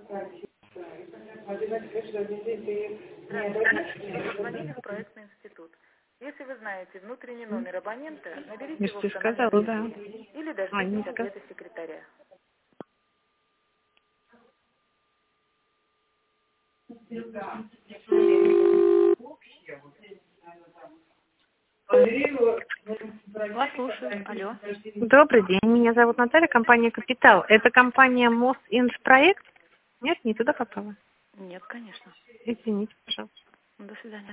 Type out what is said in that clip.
Здравствуйте, звонили в проектный институт. Если вы знаете внутренний номер абонента, наберите его в канале связи или дождитесь ответа секретаря. Вас слушаю. Алло. Добрый день, меня зовут Наталья, компания «Капитал». Это компания Мосинжпроект? Нет, не туда попала. Нет, конечно. Извините, пожалуйста. До свидания.